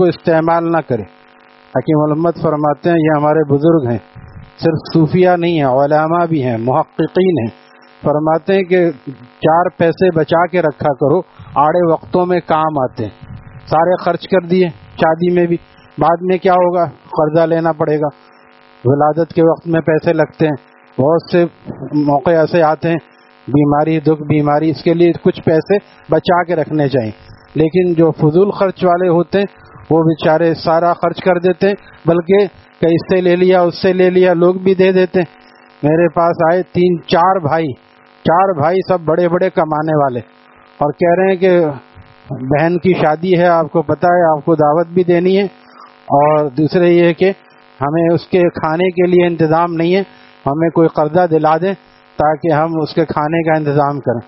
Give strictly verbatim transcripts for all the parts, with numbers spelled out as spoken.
کو استعمال نہ کرے. حکیم علامت فرماتے ہیں یہ ہمارے بزرگ ہیں، صرف صوفیہ نہیں ہیں، علماء بھی ہیں، محققین ہیں. فرماتے ہیں کہ چار پیسے بچا کے رکھا کرو، آڑے وقتوں میں کام آتے ہیں. سارے خرچ کر دیے شادی میں بھی، بعد میں کیا ہوگا؟ قرضہ لینا پڑے گا. ولادت کے وقت میں پیسے لگتے ہیں، بہت سے موقع ایسے آتے ہیں، بیماری دکھ بیماری، اس کے لیے کچھ پیسے بچا کے رکھنے چاہیے. لیکن جو فضول خرچ والے ہوتے ہیں وہ بیچارے سارا خرچ کر دیتے ہیں، بلکہ کہ اس سے لے لیا اس سے لے لیا، لوگ بھی دے دیتے ہیں. میرے پاس آئے تین چار بھائی چار بھائی سب بڑے بڑے کمانے والے، اور کہہ رہے ہیں کہ بہن کی شادی ہے، آپ کو پتہ ہے، آپ کو دعوت بھی دینی ہے، اور دوسرے یہ کہ ہمیں اس کے کھانے کے لیے انتظام نہیں ہے، ہمیں کوئی قرضہ دلا دیں تاکہ ہم اس کے کھانے کا انتظام کریں.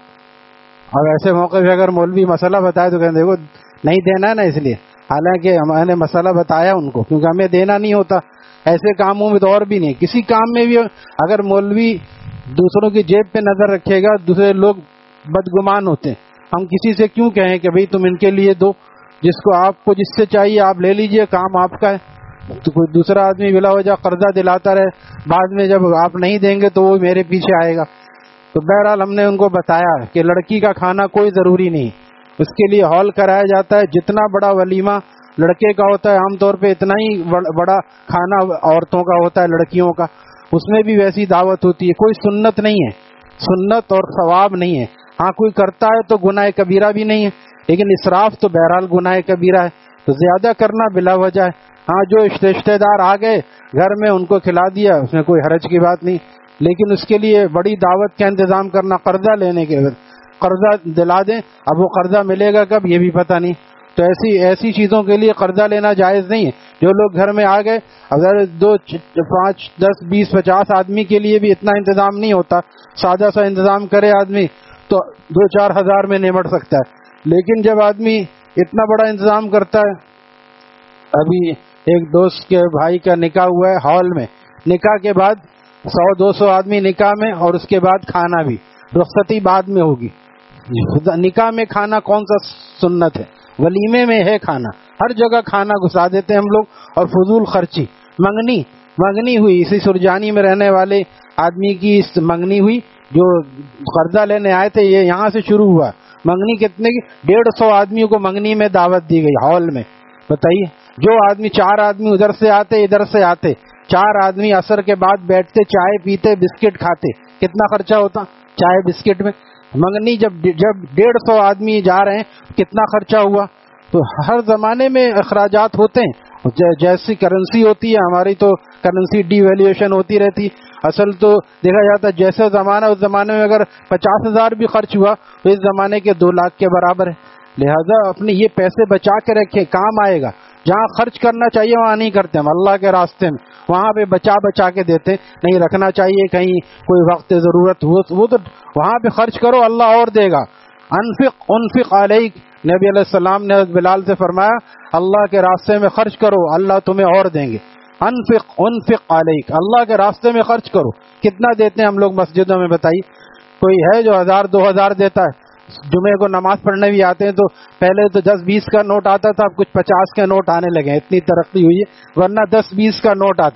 اور ایسے موقع پہ اگر مولوی مسئلہ بتائے تو کہیں دیکھو نہیں دینا ہے نا، اس لیے حالانکہ ہم نے مسئلہ بتایا ان کو، کیونکہ ہمیں دینا نہیں ہوتا. ایسے کاموں میں تو اور بھی نہیں، کسی کام میں بھی اگر مولوی دوسروں کی جیب پہ نظر رکھے گا، دوسرے لوگ بدگمان ہوتے ہیں. ہم کسی سے کیوں کہیں کہ بھئی تم ان کے لیے دو، جس کو آپ کو جس سے چاہیے آپ لے لیجئے، کام آپ کا ہے. تو کوئی دوسرا آدمی بلا وجہ قرضہ دلاتا رہے، بعد میں جب آپ نہیں دیں گے تو وہ میرے پیچھے آئے گا. تو بہرحال ہم نے ان کو بتایا کہ لڑکی کا کھانا کوئی ضروری نہیں، اس کے لیے ہال کرایا جاتا ہے. جتنا بڑا ولیمہ لڑکے کا ہوتا ہے عام طور پہ اتنا ہی بڑا کھانا عورتوں کا ہوتا ہے، لڑکیوں کا، اس میں بھی ویسی دعوت ہوتی ہے. کوئی سنت نہیں ہے، سنت اور ثواب نہیں ہے. ہاں کوئی کرتا ہے تو گناہ کبیرہ بھی نہیں ہے، لیکن اسراف تو بہرحال گناہ کبیرہ ہے. تو زیادہ کرنا بلا وجہ ہے. ہاں جو رشتے دار آ گئے گھر میں ان کو کھلا دیا، اس میں کوئی حرج کی بات نہیں، لیکن اس کے لیے بڑی دعوت کا انتظام کرنا، قرضہ لینے کے بعد قرضہ دلا دیں، اب وہ قرضہ ملے گا کب یہ بھی پتہ نہیں. تو ایسی ایسی چیزوں کے لیے قرضہ لینا جائز نہیں ہے. جو لوگ گھر میں آ گئے، اگر دو پانچ دس بیس پچاس آدمی کے لیے بھی اتنا انتظام نہیں ہوتا، سادہ سا انتظام کرے آدمی تو دو چار ہزار میں نمٹ سکتا ہے. لیکن جب آدمی اتنا بڑا انتظام کرتا ہے، ابھی ایک دوست کے بھائی کا نکاح ہوا ہے ہال میں، نکاح کے بعد سو دو سو آدمی نکاح میں، اور اس کے بعد کھانا بھی، رخصتی بعد میں ہوگی. نکاح میں کھانا کون سا سنت ہے؟ ولیمے میں ہے کھانا. ہر جگہ کھانا گھسا دیتے ہیں ہم لوگ. اور فضول خرچی، منگنی منگنی ہوئی، اسی سرجانی میں رہنے والے آدمی کی منگنی ہوئی، جو قرضہ لینے آئے تھے، یہ یہاں سے شروع ہوا. منگنی کتنے کی؟ ڈیڑھ سو آدمیوں کو منگنی میں دعوت دی گئی ہال میں. بتائیے، جو آدمی چار آدمی ادھر سے آتے ادھر سے آتے، چار آدمی عصر کے بعد بیٹھتے، چائے پیتے، بسکٹ کھاتے، کتنا خرچہ ہوتا چائے بسکٹ میں؟ منگنی جب جب ڈیڑھ سو آدمی جا رہے ہیں کتنا خرچہ ہوا؟ تو ہر زمانے میں اخراجات ہوتے ہیں. جیسی کرنسی ہوتی ہے ہماری، تو کرنسی ڈی ویلیویشن ہوتی رہتی. اصل تو دیکھا جاتا ہے جیسے زمانہ، اس زمانے میں اگر پچاس ہزار بھی خرچ ہوا تو اس زمانے کے دو لاکھ کے برابر ہے. لہذا اپنے یہ پیسے بچا کے رکھے، کام آئے گا. جہاں خرچ کرنا چاہیے وہاں نہیں کرتے ہم، اللہ کے راستے میں وہاں پہ بچا بچا کے دیتے. نہیں رکھنا چاہیے کہیں کوئی وقت ضرورت ہو، وہ تو وہاں پہ خرچ کرو، اللہ اور دے گا. انفق انفق علیک، نبی علیہ السلام نے بلال سے فرمایا اللہ کے راستے میں خرچ کرو، اللہ تمہیں اور دیں گے. انفق انفق علیک، اللہ کے راستے میں خرچ کرو. کتنا دیتے ہیں ہم لوگ مسجدوں میں؟ بتائیے، کوئی ہے جو ہزار دو ہزار دیتا ہے؟ جمعے کو نماز پڑھنے بھی آتے ہیں تو پہلے تو دس بیس کا نوٹ آتا تھا، اب کچھ پچاس کے نوٹ آنے لگے ہیں، اتنی ترقی ہوئی ہے. ورنہ دس بیس کا نوٹ آتا،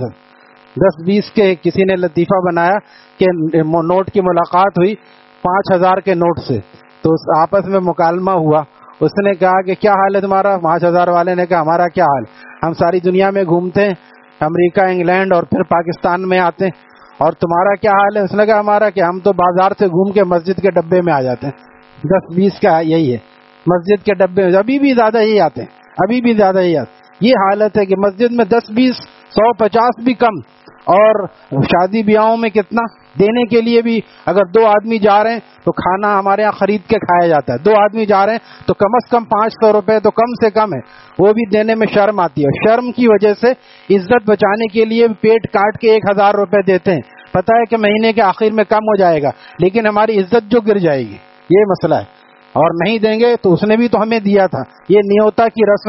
دس بیس کے کسی نے لطیفہ بنایا کہ نوٹ کی ملاقات ہوئی پانچ ہزار کے نوٹ سے، تو آپس میں مکالمہ ہوا. اس نے کہا کہ کیا حال ہے تمہارا؟ پانچ ہزار والے نے کہا ہمارا کیا حال، ہم ساری دنیا میں گھومتے ہیں، امریکہ انگلینڈ اور پھر پاکستان میں آتے ہیں، اور تمہارا کیا حال ہے؟ اس نے کہا ہمارا کیا، ہم تو بازار سے گھوم کے مسجد کے ڈبے میں آ جاتے ہیں. دس بیس کا یہی ہے، مسجد کے ڈبے میں ابھی بھی زیادہ یہی آتے ہیں، ابھی بھی زیادہ یہی آتے. یہ حالت ہے کہ مسجد میں دس بیس سو پچاس بھی کم، اور شادی بیاہوں میں کتنا دینے کے لیے بھی اگر دو آدمی جا رہے ہیں تو کھانا ہمارے یہاں خرید کے کھایا جاتا ہے. دو آدمی جا رہے ہیں تو کم از کم پانچ سو روپے تو کم سے کم ہے، وہ بھی دینے میں شرم آتی ہے. شرم کی وجہ سے عزت بچانے کے لیے پیٹ کاٹ کے ایک ہزار روپے دیتے ہیں. پتہ ہے کہ مہینے کے آخر میں کم ہو جائے گا، لیکن ہماری عزت جو گر جائے گی، یہ مسئلہ ہے. اور نہیں دیں گے تو اس نے بھی تو ہمیں دیا تھا. یہ نیوتا کی رسم ہے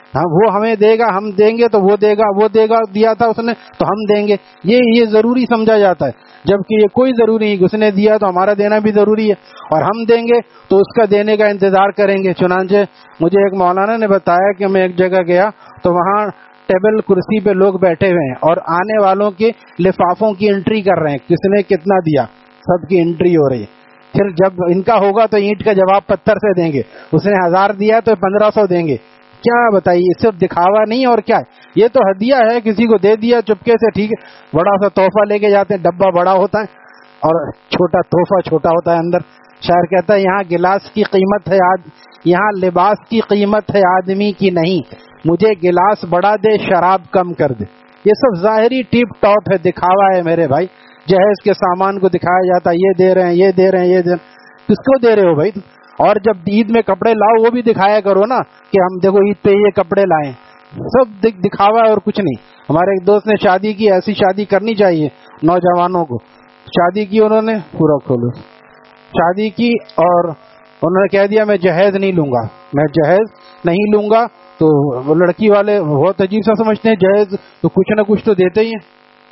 ہاں وہ ہمیں دے گا، ہم دیں گے تو وہ دے گا، وہ دے گا، دیا تھا اس نے تو ہم دیں گے، یہ یہ ضروری سمجھا جاتا ہے، جبکہ یہ کوئی ضروری نہیں، اس نے دیا تو ہمارا دینا بھی ضروری ہے، اور ہم دیں گے تو اس کا دینے کا انتظار کریں گے۔ چنانچہ مجھے ایک مولانا نے بتایا کہ میں ایک جگہ گیا تو وہاں ٹیبل کرسی پہ لوگ بیٹھے ہوئے ہیں اور آنے والوں کے لفافوں کی انٹری کر رہے ہیں، کس نے کتنا دیا، سب کی انٹری ہو رہی ہے۔ پھر جب ان کا ہوگا تو اینٹ کا جواب پتھر سے دیں گے، اس نے ہزار دیا تو پندرہ سو دیں گے۔ کیا بتائیے، صرف دکھاوا نہیں اور کیا ہے، یہ تو ہدیہ ہے، کسی کو دے دیا چپکے سے، ٹھیک ہے، بڑا سا تحفہ لے کے جاتے ہیں، ڈبہ بڑا ہوتا ہے اور چھوٹا تحفہ چھوٹا ہوتا ہے اندر۔ شاعر کہتا ہے یہاں گلاس کی قیمت ہے آد... یہاں لباس کی قیمت ہے آدمی کی نہیں، مجھے گلاس بڑا دے شراب کم کر دے۔ یہ سب ظاہری ٹیپ ٹاپ ہے، دکھاوا ہے میرے بھائی۔ جہیز کے سامان کو دکھایا جاتا ہے، یہ دے رہے ہیں، یہ دے رہے ہیں، یہ دے رہے ہیں، کس کو دے رہے ہو بھائی؟ اور جب عید میں کپڑے لاؤ وہ بھی دکھایا کرو نا کہ ہم دیکھو عید پہ یہ کپڑے لائیں، سب دکھاوا ہے اور کچھ نہیں۔ ہمارے ایک دوست نے شادی کی، ایسی شادی کرنی چاہیے نوجوانوں کو۔ شادی کی انہوں نے، پورا کھولو، شادی کی اور انہوں نے کہہ دیا میں جہیز نہیں لوں گا، میں جہیز نہیں لوں گا، تو وہ لڑکی والے بہت عجیب سا سمجھتے ہیں، جہیز تو کچھ نہ کچھ تو دیتے ہی ہیں۔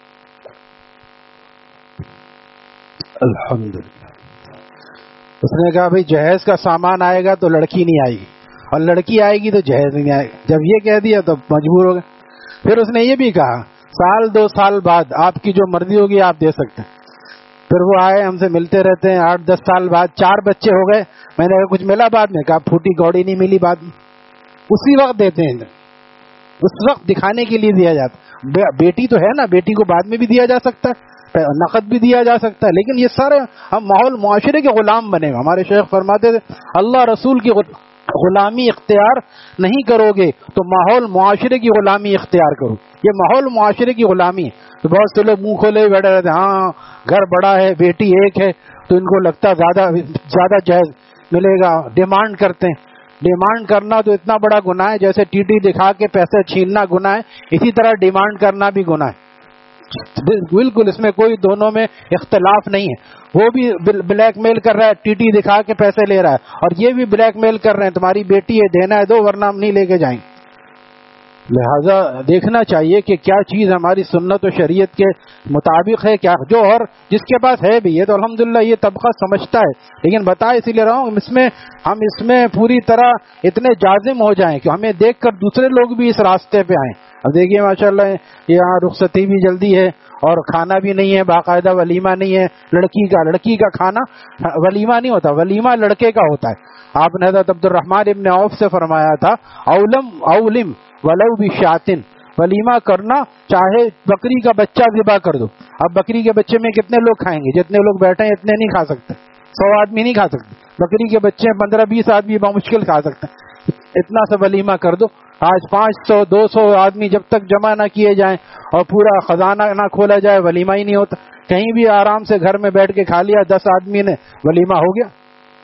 الحمدللہ اس نے کہا بھائی جہیز کا سامان آئے گا تو لڑکی نہیں آئے گی، اور لڑکی آئے گی تو جہیز نہیں آئے گا۔ جب یہ کہہ دیا تو مجبور ہو گئے۔ پھر اس نے یہ بھی کہا سال دو سال بعد آپ کی جو مرضی ہوگی آپ دے سکتے ہیں۔ پھر وہ آئے، ہم سے ملتے رہتے ہیں، آٹھ دس سال بعد چار بچے ہو گئے۔ میں نے کہا کچھ ملا بعد میں؟ کہا پھوٹی گوڑی نہیں ملی بعد میں۔ اسی وقت دیتے ہیں، اس وقت دکھانے کے لیے دیا جاتا۔ بیٹی تو ہے نا، بیٹی کو بعد میں بھی دیا جا سکتا ہے، نقد بھی دیا جا سکتا ہے، لیکن یہ سارے ہم ماحول معاشرے کے غلام بنے گا۔ ہمارے شیخ فرماتے تھے اللہ رسول کی غلامی اختیار نہیں کرو گے تو ماحول معاشرے کی غلامی اختیار کرو۔ یہ ماحول معاشرے کی غلامی ہے۔ تو بہت سے لوگ منہ کھولے بیٹھے رہتے ہیں، ہاں گھر بڑا ہے، بیٹی ایک ہے، تو ان کو لگتا ہے زیادہ زیادہ جہیز ملے گا، ڈیمانڈ کرتے ہیں۔ ڈیمانڈ کرنا تو اتنا بڑا گناہ ہے، جیسے ٹی ٹی دکھا کے پیسے چھیننا گناہ ہے، اسی طرح ڈیمانڈ کرنا بھی گناہ ہے۔ بالکل اس میں کوئی دونوں میں اختلاف نہیں ہے۔ وہ بھی بلیک میل کر رہا ہے، ٹی ٹی دکھا کے پیسے لے رہا ہے، اور یہ بھی بلیک میل کر رہے ہیں تمہاری بیٹی ہے، دینا ہے دو ورنہ ہم نہیں لے کے جائیں۔ لہذا دیکھنا چاہیے کہ کیا چیز ہماری سنت و شریعت کے مطابق ہے، کیا جو اور جس کے پاس ہے بھی، یہ تو الحمدللہ یہ طبقہ سمجھتا ہے، لیکن بتا اسی لیے رہا ہوں اس میں ہم اس میں پوری طرح اتنے جازم ہو جائیں کہ ہمیں دیکھ کر دوسرے لوگ بھی اس راستے پہ آئیں۔ اب دیکھیے ماشاءاللہ یہاں رخصتی بھی جلدی ہے اور کھانا بھی نہیں ہے، باقاعدہ ولیمہ نہیں ہے لڑکی کا۔ لڑکی کا کھانا ولیمہ نہیں ہوتا، ولیمہ لڑکے کا ہوتا ہے۔ آپ نے حضرت عبد الرحمن ابن عوف سے فرمایا تھا اولم اولم ولو بشاتن، ولیمہ کرنا چاہے بکری کا بچہ ذبح کر دو۔ اب بکری کے بچے میں کتنے لوگ کھائیں گے؟ جتنے لوگ بیٹھے ہیں اتنے نہیں کھا سکتے، سو آدمی نہیں کھا سکتے، بکری کے بچے پندرہ بیس آدمی بمشکل کھا سکتے ہیں، اتنا سا ولیمہ کر دو۔ آج پانچ سو دو سو آدمی جب تک جمع نہ کیے جائیں اور پورا خزانہ نہ کھولا جائے ولیمہ ہی نہیں ہوتا۔ کہیں بھی آرام سے گھر میں بیٹھ کے کھا لیا دس آدمی نے، ولیمہ ہو گیا۔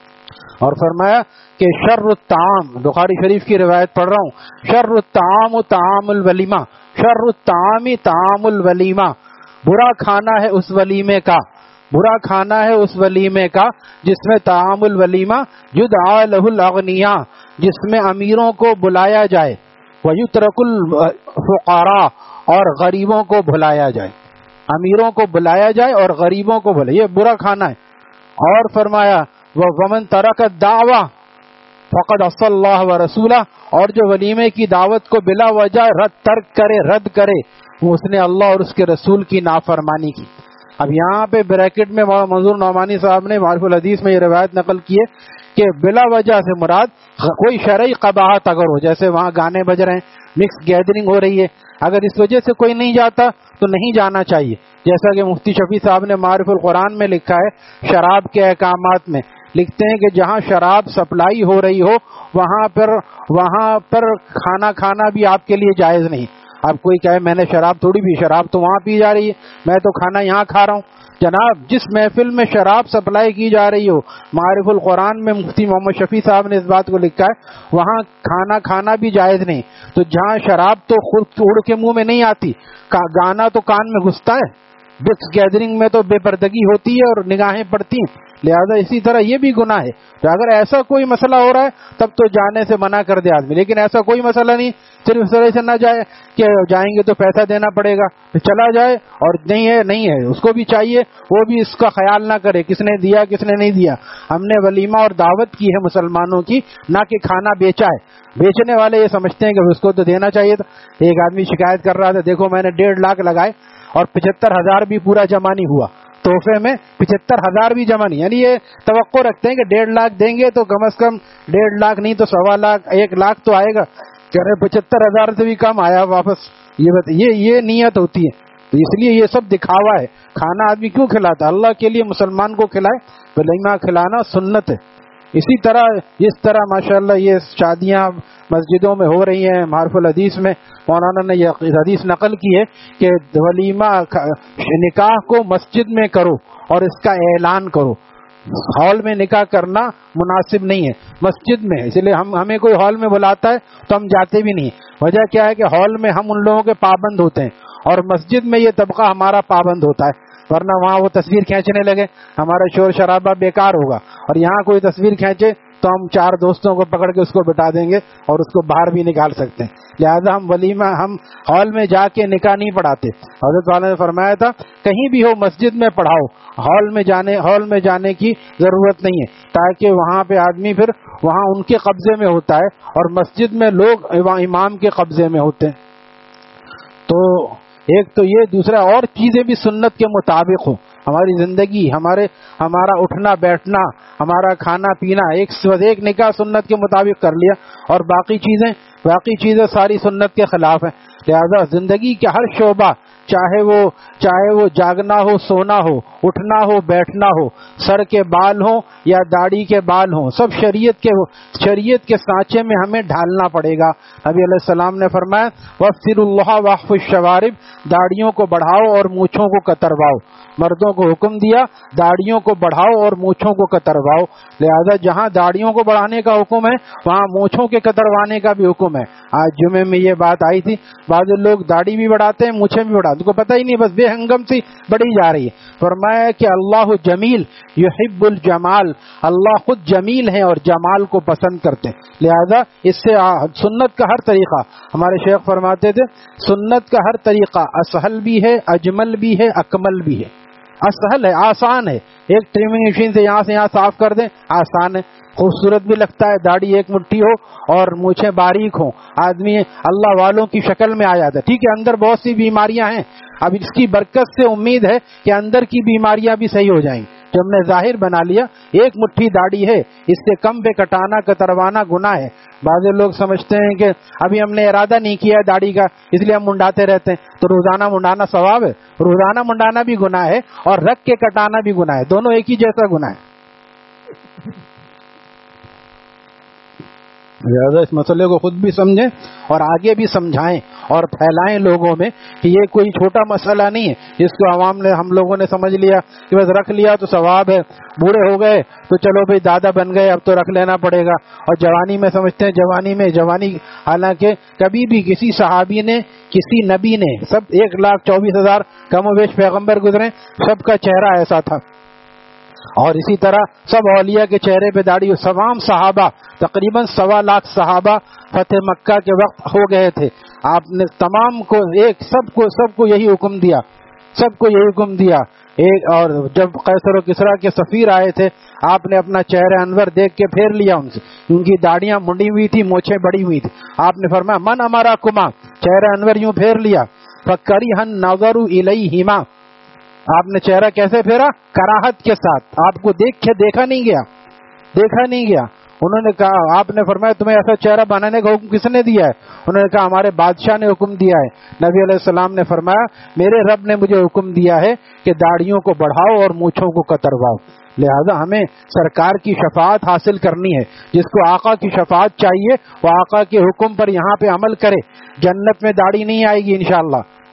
اور فرمایا کہ شر الطعام، بخاری شریف کی روایت پڑھ رہا ہوں، شر الطعام طعام الولیمہ، شر الطعام طعام الولیمہ، برا کھانا ہے اس ولیمے کا، برا کھانا ہے اس ولیمے کا جس میں طعام الولیمہ یدعا لہ الاغنیاء، جس میں امیروں کو بلایا جائے، ویترک الفقراء، اور غریبوں کو بھلایا جائے، امیروں کو بلایا جائے اور غریبوں کو بھلایا، یہ برا کھانا ہے۔ اور فرمایا وَمَن تَرَكَ الدَّعْوَةَ فَقَدْ عَصَى اللَّهَ وَرَسُولَهُ، اور جو ولیمے کی دعوت کو بلا وجہ رد ترک کرے، رد کرے، وہ اس نے اللہ اور اس کے رسول کی نافرمانی کی۔ اب یہاں پہ بریکٹ میں منظور نعمانی صاحب نے معرف الحدیث میں یہ روایت نقل کی ہے کہ بلا وجہ سے مراد کوئی شرعی قباحت اگر ہو، جیسے وہاں گانے بج رہے ہیں، مکس گیدرنگ ہو رہی ہے، اگر اس وجہ سے کوئی نہیں جاتا تو نہیں جانا چاہیے، جیسا کہ مفتی شفیع صاحب نے معرف القرآن میں لکھا ہے، شراب کے احکامات میں لکھتے ہیں کہ جہاں شراب سپلائی ہو رہی ہو وہاں پر وہاں پر کھانا کھانا بھی آپ کے لیے جائز نہیں۔ اب کوئی کہے میں نے شراب تھوڑی پی، شراب تو وہاں پی جا رہی ہے، میں تو کھانا یہاں کھا رہا ہوں۔ جناب جس محفل میں شراب سپلائی کی جا رہی ہو، معرف القرآن میں مفتی محمد شفیع صاحب نے اس بات کو لکھا ہے، وہاں کھانا کھانا بھی جائز نہیں۔ تو جہاں شراب تو خود اڑ کے منہ میں نہیں آتی، گانا تو کان میں گھستا ہے، ڈسک گیدرنگ میں تو بے پردگی ہوتی ہے اور نگاہیں پڑتی ہیں، لہذا اسی طرح یہ بھی گناہ ہے. تو اگر ایسا کوئی مسئلہ ہو رہا ہے تب تو جانے سے منع کر دے آدمی, لیکن ایسا کوئی مسئلہ نہیں, صرف اس طرح سے نہ جائے کہ جائیں گے تو پیسہ دینا پڑے گا, تو چلا جائے, اور نہیں ہے نہیں ہے اس کو بھی چاہیے وہ بھی اس کا خیال نہ کرے کس نے دیا کس نے نہیں دیا. ہم نے ولیمہ اور دعوت کی ہے مسلمانوں کی, نہ کہ کھانا بیچا ہے. بیچنے والے یہ سمجھتے ہیں کہ اس کو تو دینا چاہیے تھا. ایک آدمی شکایت کر رہا تھا, دیکھو میں نے ڈیڑھ لاکھ لگائے اور پچہتر ہزار بھی پورا جمع نہیں ہوا, تحفے میں پچہتر ہزار بھی جمع نہیں. یعنی یہ توقع رکھتے ہیں کہ ڈیڑھ لاکھ دیں گے تو کم از کم ڈیڑھ لاکھ نہیں تو سوا لاکھ ایک لاکھ تو آئے گا, کہہ رہے پچہتر ہزار سے بھی کم آیا واپس. یہ یہ یہ نیت ہوتی ہے. تو اس لیے یہ سب دکھاوا ہے. کھانا آدمی کیوں کھلاتا ہے؟ اللہ کے لیے مسلمان کو کھلائے. ولیمہ کھلانا سنت ہے. اسی طرح جس طرح ماشاءاللہ یہ شادیاں مسجدوں میں ہو رہی ہیں, معارف الحدیث میں مولانا نے یہ حدیث نقل کی ہے کہ ولیمہ نکاح کو مسجد میں کرو اور اس کا اعلان کرو. ہال میں نکاح کرنا مناسب نہیں ہے, مسجد میں. اس لیے ہم ہمیں کوئی ہال میں بلاتا ہے تو ہم جاتے بھی نہیں. وجہ کیا ہے کہ ہال میں ہم ان لوگوں کے پابند ہوتے ہیں اور مسجد میں یہ طبقہ ہمارا پابند ہوتا ہے, ورنہ وہاں وہ تصویر کھینچنے لگے ہمارا شور شرابہ بیکار ہوگا. اور یہاں کوئی تصویر کھینچے تو ہم چار دوستوں کو پکڑ کے اس کو بٹا دیں گے اور اس کو باہر بھی نکال سکتے ہیں. لہذا ہم ولیمہ ہم ہال میں جا کے نکاح نہیں پڑھاتے. حضرت والا نے فرمایا تھا کہیں بھی ہو مسجد میں پڑھاؤ, ہال میں جانے ہال میں جانے کی ضرورت نہیں ہے, تاکہ وہاں پہ آدمی پھر وہاں ان کے قبضے میں ہوتا ہے اور مسجد میں لوگ امام کے قبضے میں ہوتے ہیں. تو ایک تو یہ, دوسرا اور چیزیں بھی سنت کے مطابق ہوں. ہماری زندگی, ہمارے ہمارا اٹھنا بیٹھنا, ہمارا کھانا پینا, ایک ایک نکاح سنت کے مطابق کر لیا اور باقی چیزیں باقی چیزیں ساری سنت کے خلاف ہیں. لہذا زندگی کے ہر شعبہ, چاہے وہ چاہے وہ جاگنا ہو, سونا ہو, اٹھنا ہو, بیٹھنا ہو, سر کے بال ہوں یا داڑھی کے بال ہوں, سب شریعت کے شریعت کے سانچے میں ہمیں ڈھالنا پڑے گا. نبی علیہ السلام نے فرمایا وَفِّرُ اللَّهَ وَاحْفُ الشَّوَارِبِ, داڑھیوں کو بڑھاؤ اور مونچھوں کو کترواؤ. مردوں کو حکم دیا داڑھیوں کو بڑھاؤ اور مونچھوں کو کترواؤ. لہذا جہاں داڑھیوں کو بڑھانے کا حکم ہے وہاں مونچھوں کے کتروانے کا بھی حکم ہے. آج جمعے میں یہ بات آئی تھی, بعض لوگ داڑھی بھی بڑھاتے ہیں مونچھیں بھی بڑھاتے, ان کو پتہ ہی نہیں, بس بے ہنگم سی بڑھی جا رہی ہے. فرمایا کہ اللہ جمیل یحب الجمال, اللہ خود جمیل ہیں اور جمال کو پسند کرتے ہیں. لہذا اس سے سنت کا ہر طریقہ, ہمارے شیخ فرماتے تھے سنت کا ہر طریقہ اسہل بھی ہے, اجمل بھی ہے, اکمل بھی ہے. اسہل ہے, آسان ہے, ایک ٹریمنگ مشین سے یہاں سے یہاں صاف کر دیں, آسان ہے, خوبصورت بھی لگتا ہے, داڑھی ایک مٹھی ہو اور مونچھیں باریک ہوں, آدمی اللہ والوں کی شکل میں آ جاتا ہے. ٹھیک ہے, اندر بہت سی بیماریاں ہیں, اب اس کی برکت سے امید ہے کہ اندر کی بیماریاں بھی صحیح ہو جائیں گی. جو ہم نے ظاہر بنا لیا, ایک مٹھی داڑھی ہے, اس سے کم پہ کٹانا کتروانا گناہ ہے. بعض لوگ سمجھتے ہیں کہ ابھی ہم نے ارادہ نہیں کیا ہے داڑھی کا اس لیے ہم منڈاتے رہتے ہیں, تو روزانہ منڈانا ثواب ہے. روزانہ منڈانا بھی گناہ ہے اور رکھ کے کٹانا بھی گناہ ہے, دونوں ایک ہی جیسا گناہ ہے. لہٰذا اس مسئلے کو خود بھی سمجھیں اور آگے بھی سمجھائیں اور پھیلائیں لوگوں میں کہ یہ کوئی چھوٹا مسئلہ نہیں ہے جس کو عوام نے ہم لوگوں نے سمجھ لیا کہ بس رکھ لیا تو ثواب ہے, بوڑھے ہو گئے تو چلو بھائی دادا بن گئے اب تو رکھ لینا پڑے گا, اور جوانی میں سمجھتے ہیں جوانی میں جوانی حالانکہ کبھی بھی کسی صحابی نے کسی نبی نے, سب ایک لاکھ چوبیس ہزار کم و بیش پیغمبر گزرے, سب کا چہرہ ایسا تھا. اور اسی طرح سب اولیاء کے چہرے پہ داڑھی, تمام صحابہ تقریباً سوا لاکھ صحابہ فتح مکہ کے وقت ہو گئے تھے. آپ نے تمام کو ایک سب کو سب کو یہی حکم دیا سب کو یہی حکم دیا ایک. اور جب قیصر و کسریٰ کے سفیر آئے تھے آپ نے اپنا چہرہ انور دیکھ کے پھیر لیا ان سے, ان کی داڑیاں منڈی ہوئی تھی, مونچھیں بڑی ہوئی تھی. آپ نے فرمایا من ہمارا کما, چہرہ انور یوں پھیر لیا. فَكَرِهَ النَّظَرُ إِلَيْهِمَا, آپ نے چہرہ کیسے پھیرا؟ کراہت کے ساتھ, آپ کو دیکھ کے دیکھا نہیں گیا دیکھا نہیں گیا انہوں نے کہا, آپ نے فرمایا تمہیں ایسا چہرہ بنانے کا حکم کس نے دیا ہے؟ انہوں نے کہا ہمارے بادشاہ نے حکم دیا ہے. نبی علیہ السلام نے فرمایا میرے رب نے مجھے حکم دیا ہے کہ داڑھیوں کو بڑھاؤ اور مونچھوں کو کترواؤ. لہذا ہمیں سرکار کی شفاعت حاصل کرنی ہے. جس کو آقا کی شفاعت چاہیے وہ آقا کے حکم پر یہاں پہ عمل کرے. جنت میں داڑھی نہیں آئے گی انشاءاللہ,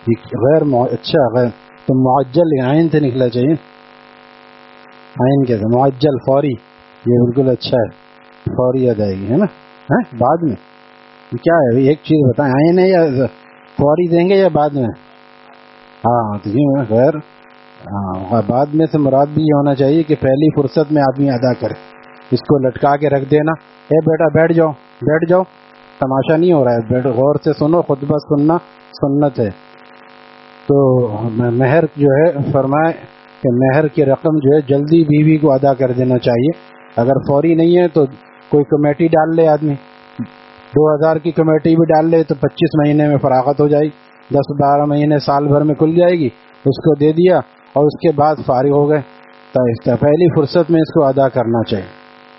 یہ غیر مع... اچھا غیر تو معجل عین سے نکلا چاہیے، عین کیسے معجل فوری، یہ بالکل اچھا ہے، فوری ادائیگی ہے نا. ہاں بعد میں کیا ہے ایک چیز بتائیں، عین ہے یا فوری دیں گے یا بعد میں؟ ہاں تو یہ غیر ہاں بعد میں سے مراد بھی یہ ہونا چاہیے کہ پہلی فرصت میں آدمی ادا کرے. اس کو لٹکا کے رکھ دینا، اے بیٹا بیٹھ جاؤ بیٹھ جاؤ، تماشا نہیں ہو رہا ہے، بیٹھ غور سے سنو، خطبہ سننا سنت ہے. تو مہر جو ہے فرمائے کہ مہر کی رقم جو ہے جلدی بیوی کو ادا کر دینا چاہیے. اگر فوری نہیں ہے تو کوئی کمیٹی ڈال لے، آدمی دو ہزار کی کمیٹی بھی ڈال لے تو پچیس مہینے میں فراغت ہو جائے گی، دس بارہ مہینے سال بھر میں کھل جائے گی، اس کو دے دیا اور اس کے بعد فارغ ہو گئے. تو پہلی فرصت میں اس کو ادا کرنا چاہیے.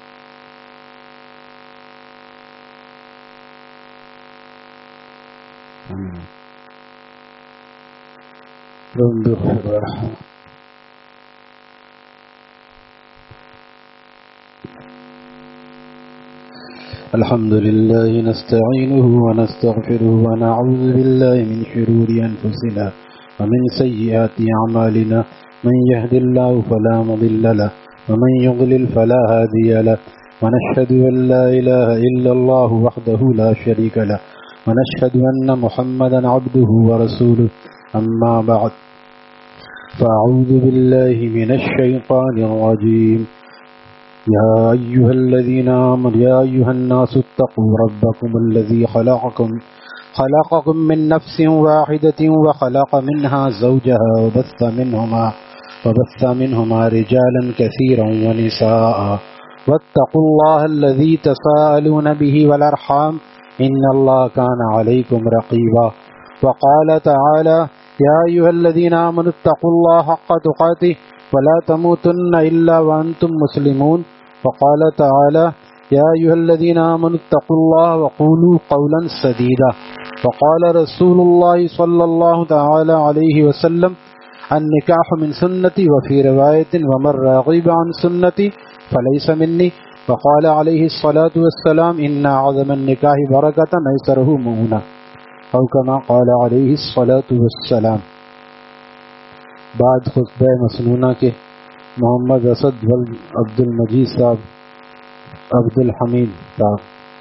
الحمد لله نستعينه ونستغفره ونعوذ بالله من شرور أنفسنا ومن سيئات أعمالنا، من يهد الله فلا مضل له ومن يضلل فلا هادي له، ونشهد أن لا إله إلا الله وحده لا شريك له، ونشهد أن محمدا عبده ورسوله. أما بعد، فأعوذ بالله من الشيطان الرجيم. يا أيها الذين آمنوا يا أيها الناس اتقوا ربكم الذي خلقكم خلقكم من نفس واحدة وخلق منها زوجها وبث منهما وبث منهما رجالا كثيرا ونساء واتقوا الله الذي تساءلون به والأرحام إن الله كان عليكم رقيبا. وقال تعالى يا أيها الذين آمنوا اتقوا الله حق تقاته ولا تموتن إلا وأنتم مسلمون. وقال تعالى يا أيها الذين آمنوا اتقوا الله وقولوا قولا سديدا. وقال رسول الله صلى الله تعالى عليه وسلم النكاح من سنتي، وفي رواية ومن راغب عن سنتي فليس مني. وقال عليه الصلاة والسلام إن أعظم النكاح بركة أيسره مؤونة، أو كما قال عليه الصلاة والسلام. بعد خطبہ مسنونہ کے محمد اسد عبد المجید صاحب عبد الحمید صاحب،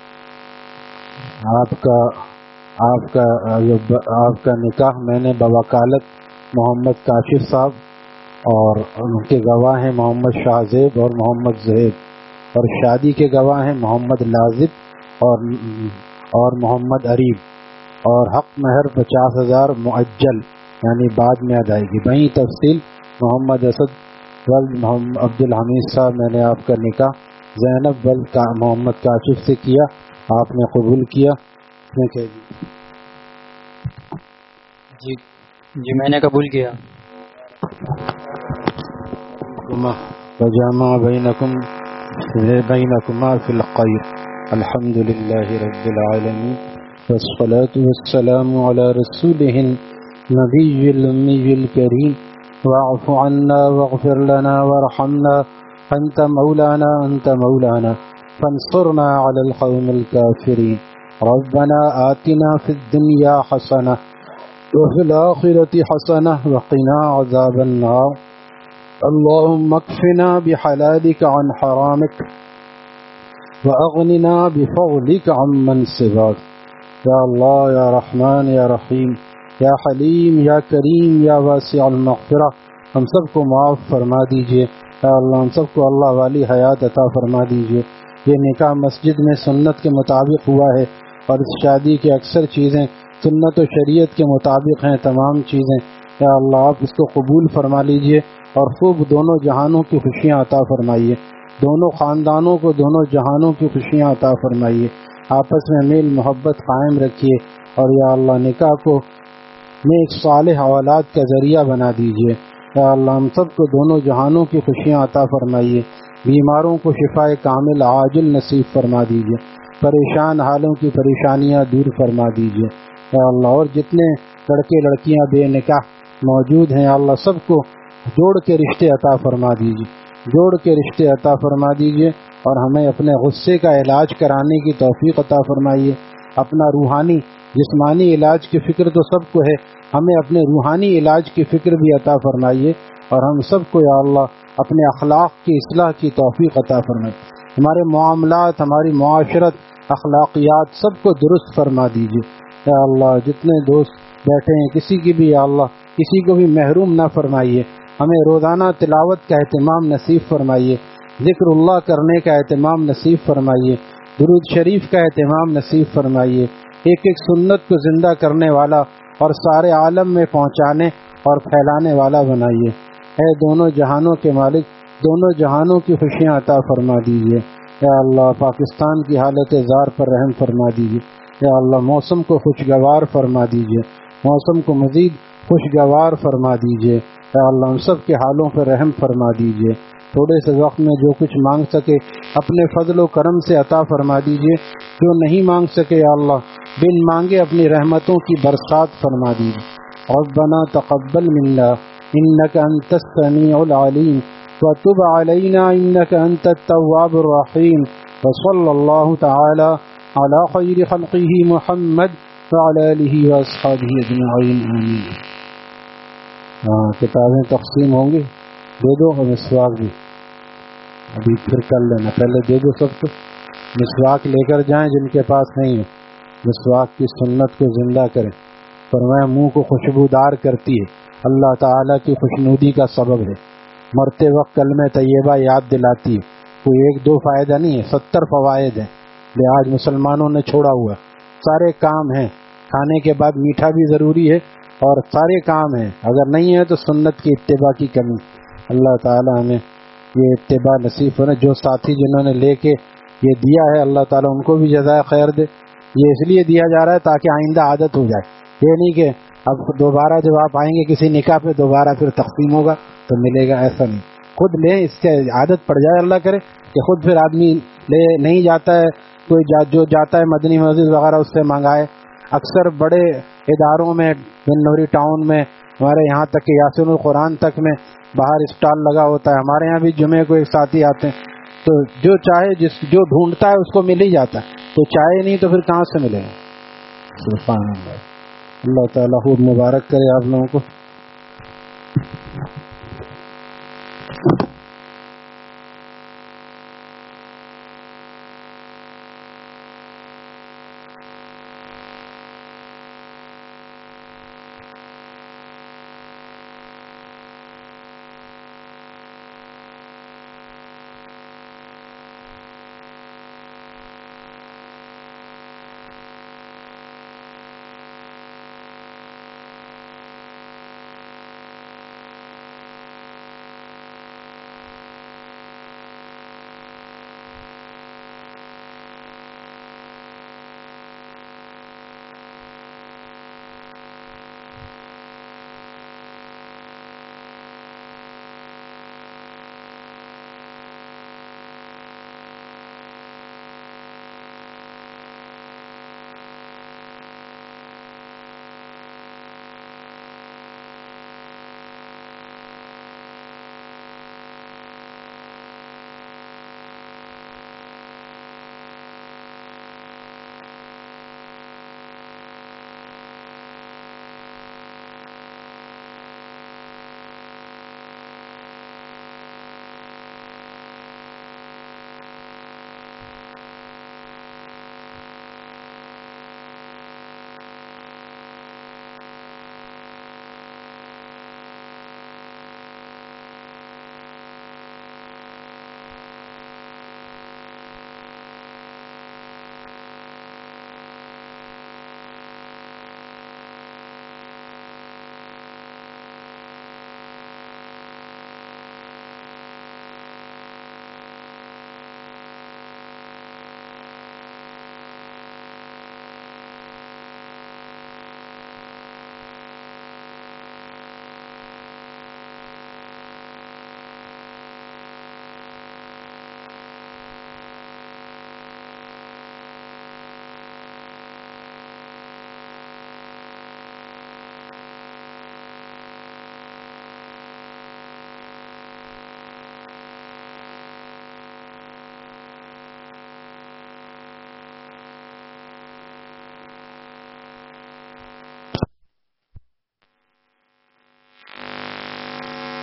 آپ کا آپ کا آپ کا نکاح میں نے بوکالت محمد کاشف صاحب اور ان کے گواہ ہیں محمد شاہ زیب اور محمد زہیب، اور شادی کے گواہ ہیں محمد لازب اور اور محمد عریب، اور حق مہر پچاس ہزار معجل یعنی بعد میں ادائیگی. وہیں تفصیل محمد اسد ولد محمد عبد الحمید صاحب، میں نے آپ کا نکاح زینب ولد محمد کاشف سے کیا، آپ نے قبول کیا. جی جی میں نے قبول کیا. وجمع بینکم بینکما فی الخیر. الحمد للہ رب العالمین، والصلاة والسلام علی رسولہ النبی الأمی الکریم. واعف عنا واغفر لنا وارحمنا أنت مولانا أنت مولانا فانصرنا على القوم الكافرين. ربنا آتنا في الدنيا حسنة وفي الآخرة حسنة وقنا عذاب النار. اللهم اكفنا بحلالك عن حرامك وأغننا بفضلك عمن سواك. یا اللہ یا رحمان یا رحیم یا حلیم یا کریم یا واسع المغفرہ، ہم سب کو معاف فرما دیجئے. یا اللہ ہم سب کو اللہ والی حیات عطا فرما دیجئے. یہ نکاح مسجد میں سنت کے مطابق ہوا ہے، اور اس شادی کی اکثر چیزیں سنت و شریعت کے مطابق ہیں تمام چیزیں. یا اللہ آپ اس کو قبول فرما لیجئے اور خوب دونوں جہانوں کی خوشیاں عطا فرمائیے، دونوں خاندانوں کو دونوں جہانوں کی خوشیاں عطا فرمائیے. آپس میں میل محبت قائم رکھیے، اور یا اللہ نکاح کو نیک صالح اولاد کا ذریعہ بنا دیجیے. یا اللہ ہم سب کو دونوں جہانوں کی خوشیاں عطا فرمائیے. بیماروں کو شفاء کامل عاجل نصیب فرما دیجیے، پریشان حالوں کی پریشانیاں دور فرما دیجیے. یا اللہ اور جتنے لڑکے لڑکیاں بے نکاح موجود ہیں، یا اللہ سب کو جوڑ کے رشتے عطا فرما دیجیے، جوڑ کے رشتے عطا فرما دیجیے. اور ہمیں اپنے غصے کا علاج کرانے کی توفیق عطا فرمائیے، اپنا روحانی جسمانی علاج کی فکر تو سب کو ہے، ہمیں اپنے روحانی علاج کی فکر بھی عطا فرمائیے، اور ہم سب کو یا اللہ اپنے اخلاق کی اصلاح کی توفیق عطا فرمائیے، ہمارے معاملات، ہماری معاشرت، اخلاقیات سب کو درست فرما دیجیے یا اللہ۔ جتنے دوست بیٹھے ہیں کسی کی بھی یا اللہ کسی کو بھی محروم نہ فرمائیے، ہمیں روزانہ تلاوت کا اہتمام نصیب فرمائیے، ذکر اللہ کرنے کا اہتمام نصیب فرمائیے، درود شریف کا اہتمام نصیب فرمائیے، ایک ایک سنت کو زندہ کرنے والا اور سارے عالم میں پہنچانے اور پھیلانے والا بنائیے۔ اے دونوں جہانوں کے مالک، دونوں جہانوں کی خوشیاں عطا فرما دیجیے یا اللہ۔ پاکستان کی حالت زار پر رحم فرما دیجیے یا اللہ، موسم کو خوشگوار فرما دیجیے، موسم کو مزید خوشگوار فرما دیجیے یا اللہ، ہم سب کے حالوں پر رحم فرما دیجیے۔ تھوڑے سے وقت میں جو کچھ مانگ سکے اپنے فضل و کرم سے عطا فرما دیجیے، جو نہیں مانگ سکے یا اللہ بن مانگے اپنی رحمتوں کی برسات فرما دیجیے۔ ربنا تقبل منا انك انت السميع العليم وتب علينا انك انت التواب الرحيم وصلى الله تعالى على خير خلقه محمد وعلى آله واصحابه اجمعين آمين۔ ہاں کتابیں تقسیم ہوں گی، دے دو، اور مسواک بھی ابھی پھر کر لینا، پہلے دے دو سب کو، مسواک لے کر جائیں جن کے پاس نہیں ہے، مسواک کی سنت کو زندہ کریں، فرمایا منہ کو خوشبودار کرتی ہے، اللہ تعالیٰ کی خوشنودی کا سبب ہے، مرتے وقت کلمہ طیبہ یاد دلاتی ہے، کوئی ایک دو فائدہ نہیں ہے، ستر فوائد ہیں، یہ آج مسلمانوں نے چھوڑا ہوا، سارے کام ہیں، کھانے کے بعد میٹھا بھی ضروری ہے اور سارے کام ہیں، اگر نہیں ہے تو سنت کی اتباع کی کمی۔ اللہ تعالیٰ ہمیں یہ اتباع نصیب ہونا، جو ساتھی جنہوں نے لے کے یہ دیا ہے اللہ تعالیٰ ان کو بھی جزائے خیر دے، یہ اس لیے دیا جا رہا ہے تاکہ آئندہ عادت ہو جائے، یہ نہیں کہ اب دوبارہ جب آپ آئیں گے کسی نکاح پہ دوبارہ پھر تقسیم ہوگا تو ملے گا، ایسا نہیں، خود لیں، اس سے عادت پڑ جائے، اللہ کرے کہ خود پھر آدمی لے نہیں جاتا ہے، کوئی جا جو جاتا ہے مدنی مسجد وغیرہ اس سے منگائے۔ اکثر بڑے اداروں میں، بن نوری ٹاؤن میں، ہمارے یہاں تک کہ یاسین القرآن تک میں باہر اسٹال لگا ہوتا ہے، ہمارے یہاں بھی جمعے کو ایک ساتھی آتے ہیں، تو جو چاہے جس جو ڈھونڈتا ہے اس کو مل ہی جاتا ہے، تو چاہے نہیں تو پھر کہاں سے ملے گا۔ سبحان اللہ، اللہ تعالیٰ خوب مبارک کرے آپ لوگوں کو۔